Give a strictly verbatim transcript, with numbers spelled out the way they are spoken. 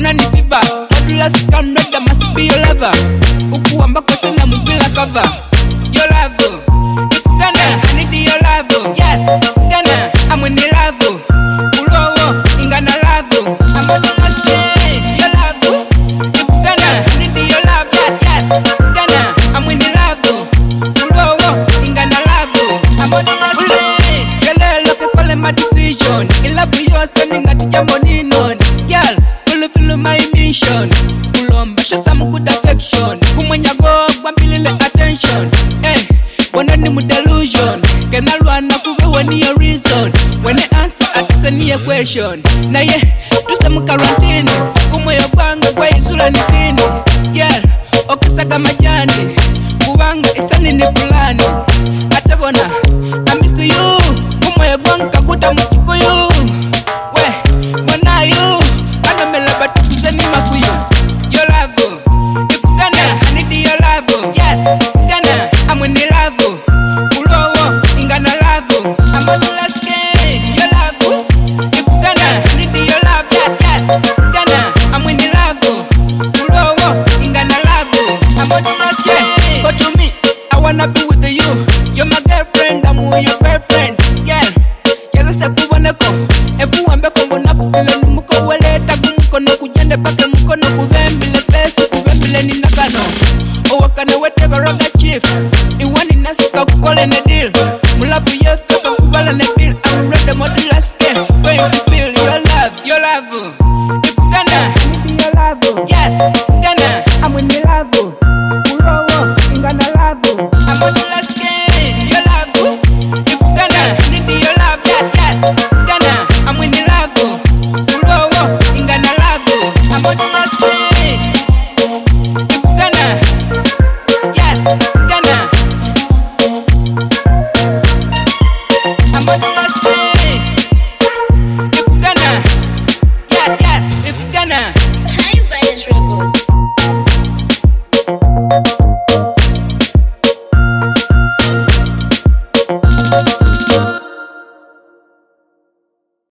unanipiba modulus camera must be your lover ukuamba kwa sana mbila cover your love ikugana I need your love yeah gana I'm in love ulowo ingana love I'm on the last day your love ikugana I need your love yeah yeah gana I'm in love ulowo ingana love I'm on the last day girl look at all my decision in love you are standing at jambo ninon girl fulfill my mission ulomba some good affection kumunyago gwambilile attention eh wana ni delusion kenalwana kuwe wani your reason when I answer atani a question na ye tusemu quarantine kumoyo kwanga kwa isura ni tini girl okisaka majani kubanga isani ni plani atabona I miss you kumoyo kwanga kuta mchikuyu we wana you anamela batukuzeni makuyu your love ikugana I need your love yeah gana I'm in love ulowo ingana love I'm on the last day your love ikugana I need your love yeah yeah gana I'm in love ulowo ingana love I'm on the last day but to me I wanna be with you you're my girlfriend I'm your girlfriend yeah yaza sekuboneko ebuwambe kongo nafukile numuko weleta kumukono kujende pake mukono kubembile fesu kubembile ninakano owakane wete baroga chief iwani nasika kukole ne deal mulabu yefeka kubala ne bill I'm ready modula scale where you feel your love your love ikugana your love yeah gana I'm in love ulowo ingana love I'm modula scale your love ikugana need your love yeah yeah gana I'm in love ulowo ingana love I'm modula scale ikugana yeah gana I'm on the last day ikugana yeah yeah ikugana High Bias Records.